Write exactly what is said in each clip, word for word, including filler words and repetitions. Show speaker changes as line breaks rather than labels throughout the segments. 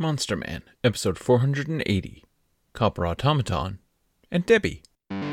Monster Man, episode four hundred eighty, Copper Automaton, and Debbie.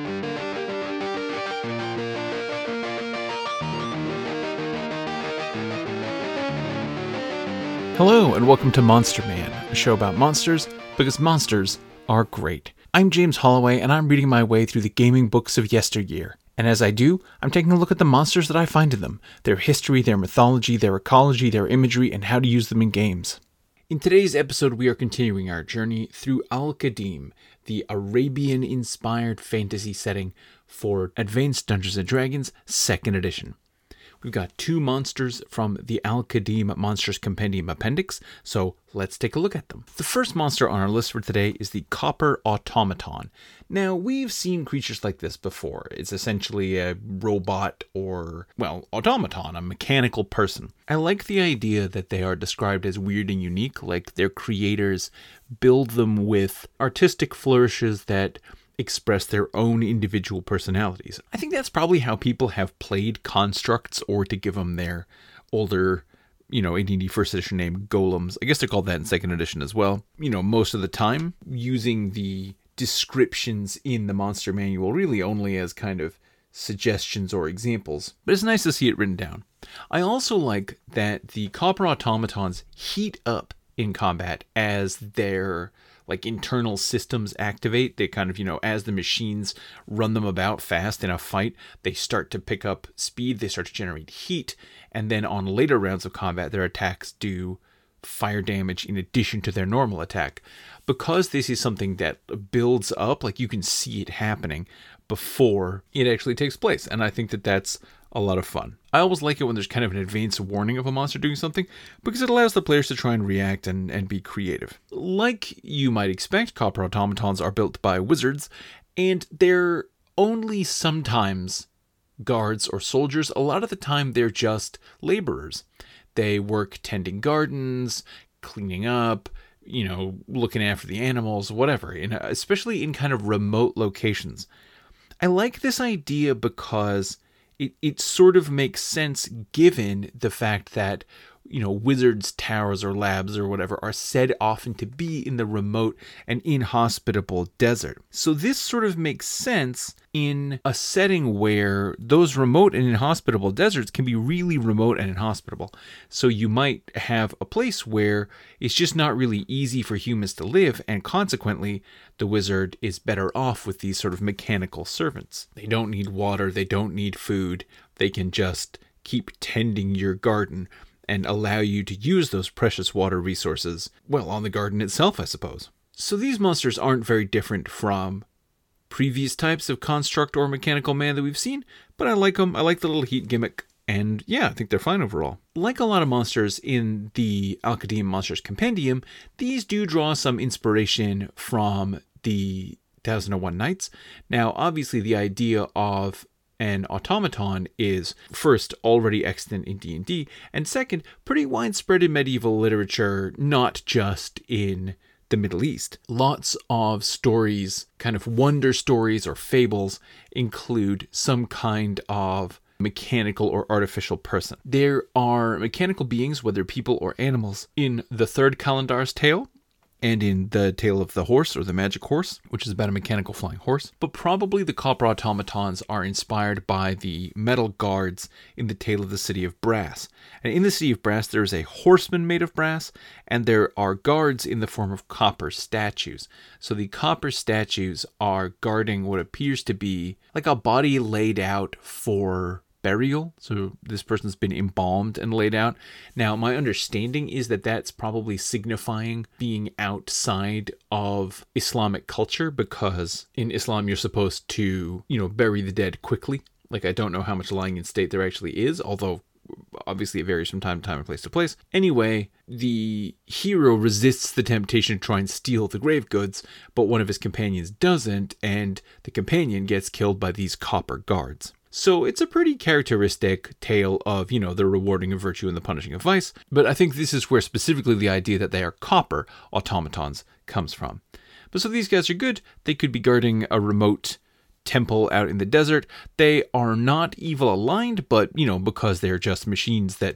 Hello, and welcome to Monster Man, a show about monsters, because monsters are great. I'm James Holloway, and I'm reading my way through the gaming books of yesteryear. And as I do, I'm taking a look at the monsters that I find in them, their history, their mythology, their ecology, their imagery, and how to use them in games. In today's episode, we are continuing our journey through Al-Qadim, the Arabian-inspired fantasy setting for Advanced Dungeons and Dragons second Edition. We've got two monsters from the Al-Qadim Monsters Compendium Appendix, so let's take a look at them. The first monster on our list for today is the Copper Automaton. Now, we've seen creatures like this before. It's essentially a robot or, well, automaton, a mechanical person. I like the idea that they are described as weird and unique, like their creators build them with artistic flourishes that express their own individual personalities. I think that's probably how people have played constructs, or to give them their older, you know, A D and D first edition name, golems. I guess they're called that in second edition as well. You know, most of the time, using the descriptions in the monster manual really only as kind of suggestions or examples, but it's nice to see it written down. I also like that the Copper Automatons heat up in combat as their like internal systems activate. They kind of, you know, as the machines run them about fast in a fight, they start to pick up speed, they start to generate heat, and then on later rounds of combat, their attacks do fire damage in addition to their normal attack. Because this is something that builds up, like you can see it happening before it actually takes place, and I think that that's a lot of fun. I always like it when there's kind of an advance warning of a monster doing something, because it allows the players to try and react and, and be creative. Like you might expect, Copper Automatons are built by wizards, and they're only sometimes guards or soldiers. A lot of the time they're just laborers. They work tending gardens, cleaning up, you know, looking after the animals, whatever, in, especially in kind of remote locations. I like this idea because It it sort of makes sense given the fact that, you know, wizards' towers or labs or whatever are said often to be in the remote and inhospitable desert. So this sort of makes sense in a setting where those remote and inhospitable deserts can be really remote and inhospitable. So you might have a place where it's just not really easy for humans to live, and consequently, the wizard is better off with these sort of mechanical servants. They don't need water, they don't need food, they can just keep tending your garden and allow you to use those precious water resources, well, on the garden itself, I suppose. So these monsters aren't very different from previous types of construct or mechanical man that we've seen, but I like them. I like the little heat gimmick, and yeah, I think they're fine overall. Like a lot of monsters in the Al-Qadim Monsters Compendium, these do draw some inspiration from the Thousand and One Nights. Now, obviously, the idea of an automaton is, first, already extant in D and D, and second, pretty widespread in medieval literature, not just in the Middle East. Lots of stories, kind of wonder stories or fables, include some kind of mechanical or artificial person. There are mechanical beings, whether people or animals, in the Third Kalandar's Tale, and in the Tale of the Horse, or the Magic Horse, which is about a mechanical flying horse. But probably the Copper Automatons are inspired by the metal guards in the Tale of the City of Brass. And in the City of Brass, there is a horseman made of brass, and there are guards in the form of copper statues. So the copper statues are guarding what appears to be like a body laid out for burial. So this person's been embalmed and laid out. Now, my understanding is that that's probably signifying being outside of Islamic culture, because in Islam you're supposed to, you know, bury the dead quickly. Like, I don't know how much lying in state there actually is, although obviously it varies from time to time and place to place. Anyway, the hero resists the temptation to try and steal the grave goods, but one of his companions doesn't, and the companion gets killed by these copper guards. So it's a pretty characteristic tale of, you know, the rewarding of virtue and the punishing of vice, but I think this is where specifically the idea that they are copper automatons comes from. But so these guys are good. They could be guarding a remote temple out in the desert. They are not evil aligned, but, you know, because they're just machines that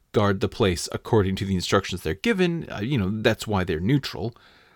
guard the place according to the instructions they're given. Uh, you know, that's why they're neutral.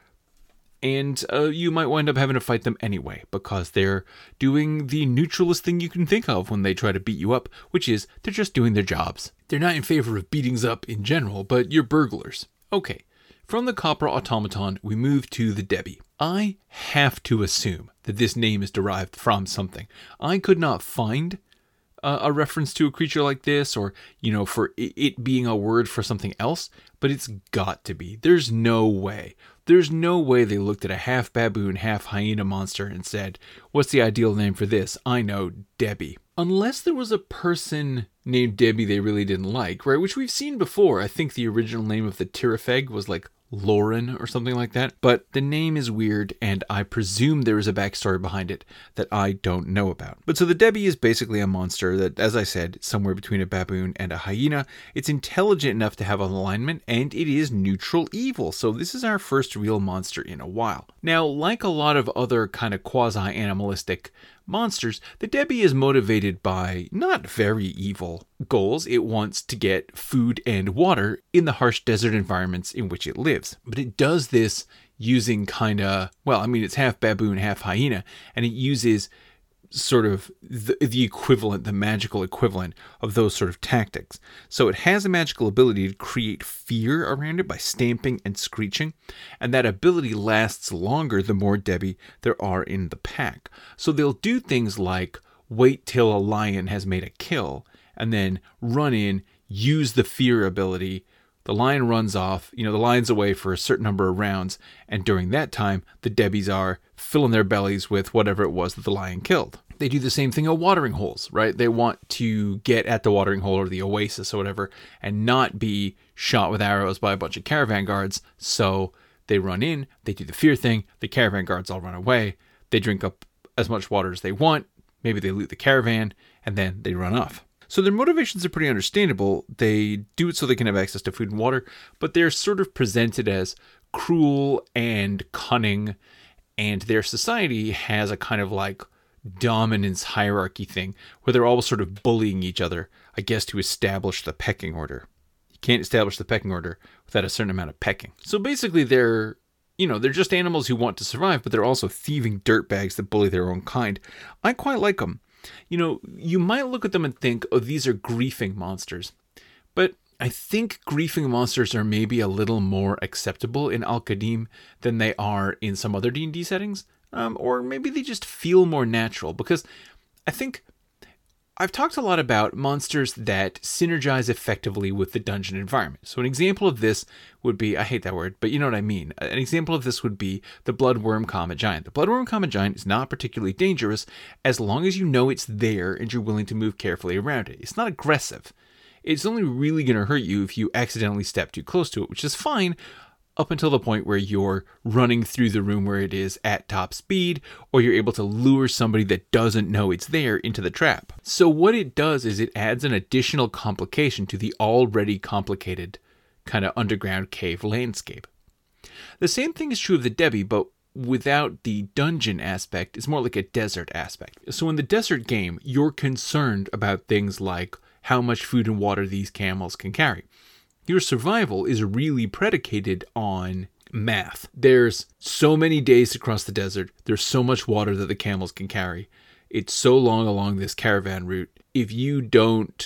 And uh, you might wind up having to fight them anyway, because they're doing the neutralist thing you can think of when they try to beat you up, which is they're just doing their jobs. They're not in favor of beatings up in general, but you're burglars. Okay, from the Copper Automaton, we move to the Debbie. I have to assume that this name is derived from something. I could not find uh, a reference to a creature like this, or, you know, for it being a word for something else, but it's got to be. There's no way. There's no way they looked at a half baboon, half hyena monster and said, what's the ideal name for this? I know, Debbie. Unless there was a person named Debbie they really didn't like, right? Which we've seen before. I think the original name of the Tirafeg was like Lauren or something like that. But the name is weird, and I presume there is a backstory behind it that I don't know about. But so the Debbie is basically a monster that, as I said, somewhere between a baboon and a hyena. It's intelligent enough to have an alignment, and it is neutral evil. So this is our first real monster in a while. Now, like a lot of other kind of quasi-animalistic monsters, the Debbie is motivated by not very evil goals. It wants to get food and water in the harsh desert environments in which it lives. But it does this using kind of, well, I mean, it's half baboon, half hyena, and it uses sort of the, the equivalent, the magical equivalent of those sort of tactics. So it has a magical ability to create fear around it by stamping and screeching, and that ability lasts longer the more Debbie there are in the pack. So they'll do things like wait till a lion has made a kill, and then run in, use the fear ability. The lion runs off, you know, the lion's away for a certain number of rounds, and during that time, the Debbies are filling their bellies with whatever it was that the lion killed. They do the same thing at watering holes, right? They want to get at the watering hole or the oasis or whatever and not be shot with arrows by a bunch of caravan guards, so they run in, they do the fear thing, the caravan guards all run away, they drink up as much water as they want, maybe they loot the caravan, and then they run off. So their motivations are pretty understandable. They do it so they can have access to food and water, but they're sort of presented as cruel and cunning, and their society has a kind of like dominance hierarchy thing where they're all sort of bullying each other, I guess, to establish the pecking order. You can't establish the pecking order without a certain amount of pecking. So basically they're, you know, they're just animals who want to survive, but they're also thieving dirtbags that bully their own kind. I quite like them. You know, you might look at them and think, oh, these are griefing monsters. But I think griefing monsters are maybe a little more acceptable in Al-Qadim than they are in some other D and D settings. Um, or maybe they just feel more natural, because I think I've talked a lot about monsters that synergize effectively with the dungeon environment. So an example of this would be, I hate that word, but you know what I mean. An example of this would be the Bloodworm Comet Giant. The Bloodworm Comet Giant is not particularly dangerous as long as you know it's there and you're willing to move carefully around it. It's not aggressive. It's only really going to hurt you if you accidentally step too close to it, which is fine up until the point where you're running through the room where it is at top speed, or you're able to lure somebody that doesn't know it's there into the trap. So what it does is it adds an additional complication to the already complicated kind of underground cave landscape. The same thing is true of the Debbie, but without the dungeon aspect. It's more like a desert aspect. So in the desert game, you're concerned about things like how much food and water these camels can carry. Your survival is really predicated on math. There's so many days to cross the desert. There's so much water that the camels can carry. It's so long along this caravan route. If you don't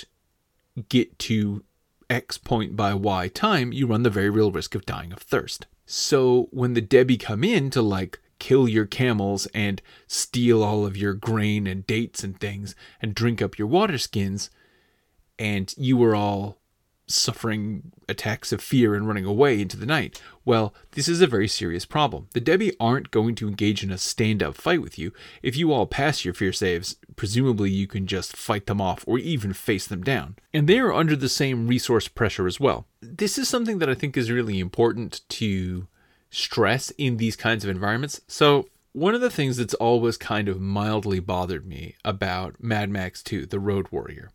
get to X point by Y time, you run the very real risk of dying of thirst. So when the Debbie come in to like kill your camels and steal all of your grain and dates and things and drink up your water skins, and you were all suffering attacks of fear and running away into the night, well, this is a very serious problem. The Debbie aren't going to engage in a stand-up fight with you. If you all pass your fear saves, presumably you can just fight them off or even face them down. And they are under the same resource pressure as well. This is something that I think is really important to stress in these kinds of environments. So one of the things that's always kind of mildly bothered me about Mad Max two, The Road Warrior,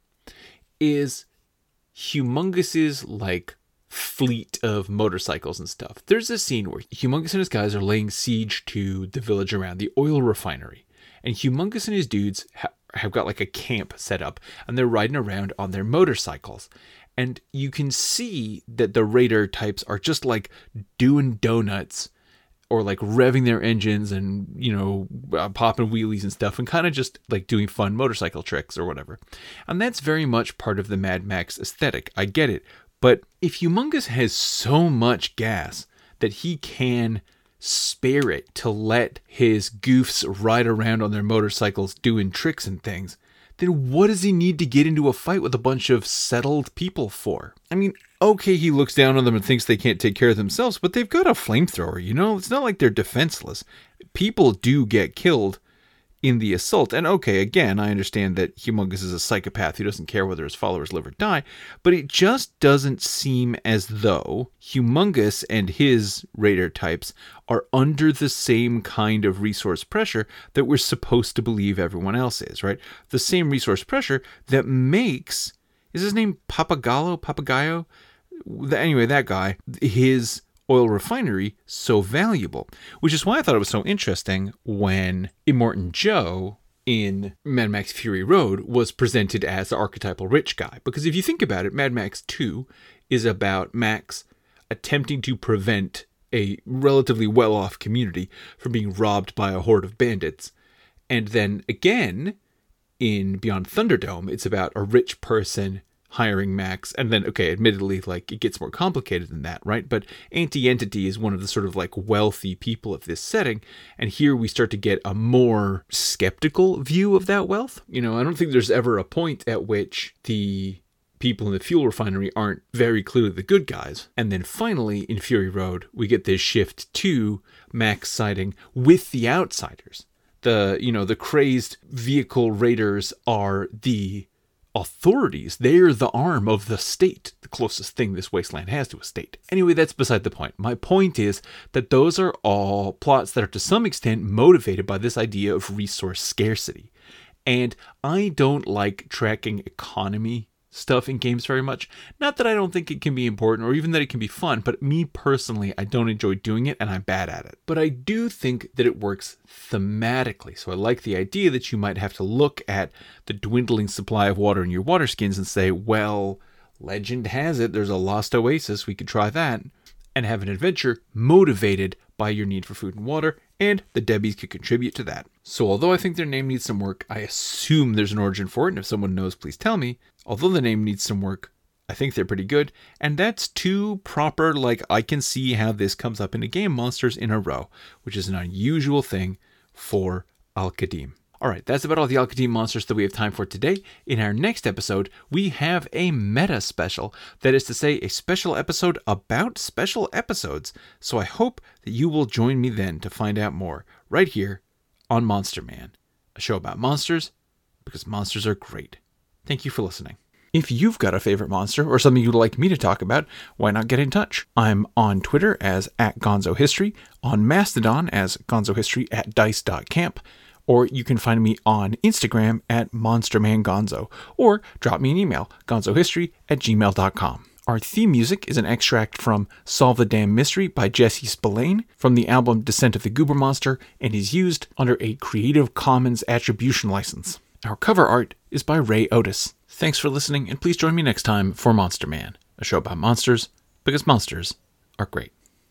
is Humongus's like fleet of motorcycles and stuff. There's a scene where Humongus and his guys are laying siege to the village around the oil refinery, and Humongus and his dudes ha- have got like a camp set up, and they're riding around on their motorcycles. And you can see that the Raider types are just like doing donuts or like revving their engines and, you know, uh, popping wheelies and stuff and kind of just like doing fun motorcycle tricks or whatever. And that's very much part of the Mad Max aesthetic. I get it. But if Humongous has so much gas that he can spare it to let his goofs ride around on their motorcycles doing tricks and things, then what does he need to get into a fight with a bunch of settled people for? I mean, okay, he looks down on them and thinks they can't take care of themselves, but they've got a flamethrower, you know? It's not like they're defenseless. People do get killed in the assault. And okay, again, I understand that Humongous is a psychopath who doesn't care whether his followers live or die, but it just doesn't seem as though Humongous and his Raider types are under the same kind of resource pressure that we're supposed to believe everyone else is, right? The same resource pressure that makes, is his name Pappagallo? Papagayo? Anyway, that guy, his oil refinery so valuable, which is why I thought it was so interesting when Immortan Joe in Mad Max Fury Road was presented as the archetypal rich guy. Because if you think about it, Mad Max two is about Max attempting to prevent a relatively well-off community from being robbed by a horde of bandits. And then again, in Beyond Thunderdome, it's about a rich person hiring Max, and then, okay, admittedly, like, it gets more complicated than that, right? But Anti-Entity is one of the sort of, like, wealthy people of this setting, and here we start to get a more skeptical view of that wealth. You know, I don't think there's ever a point at which the people in the fuel refinery aren't very clearly the good guys. And then finally, in Fury Road, we get this shift to Max siding with the outsiders. The, you know, the crazed vehicle raiders are the authorities. They're the arm of the state, the closest thing this wasteland has to a state. Anyway, that's beside the point. My point is that those are all plots that are to some extent motivated by this idea of resource scarcity. And I don't like tracking economy stuff in games very much. Not that I don't think it can be important or even that it can be fun, but me personally, I don't enjoy doing it and I'm bad at it. But I do think that it works thematically. So I like the idea that you might have to look at the dwindling supply of water in your water skins and say, well, legend has it, there's a lost oasis, we could try that, and have an adventure motivated by your need for food and water, and the Debbies could contribute to that. So although I think their name needs some work, I assume there's an origin for it, and if someone knows, please tell me. Although the name needs some work, I think they're pretty good, and that's two proper, like, I can see how this comes up in a game monsters in a row, which is an unusual thing for Al-Qadim. Alright, that's about all the Al-Qadim monsters that we have time for today. In our next episode, we have a meta special. That is to say, a special episode about special episodes. So I hope that you will join me then to find out more, right here on Monster Man, a show about monsters, because monsters are great. Thank you for listening. If you've got a favorite monster or something you'd like me to talk about, why not get in touch? I'm on Twitter as at Gonzo History, on Mastodon as Gonzo History at dice dot camp, or you can find me on Instagram at MonsterManGonzo, or drop me an email, gonzohistory at gmail dot com. Our theme music is an extract from Solve the Damn Mystery by Jesse Spillane from the album Descent of the Goober Monster, and is used under a Creative Commons Attribution license. Our cover art is by Ray Otis. Thanks for listening, and please join me next time for Monster Man, a show about monsters, because monsters are great.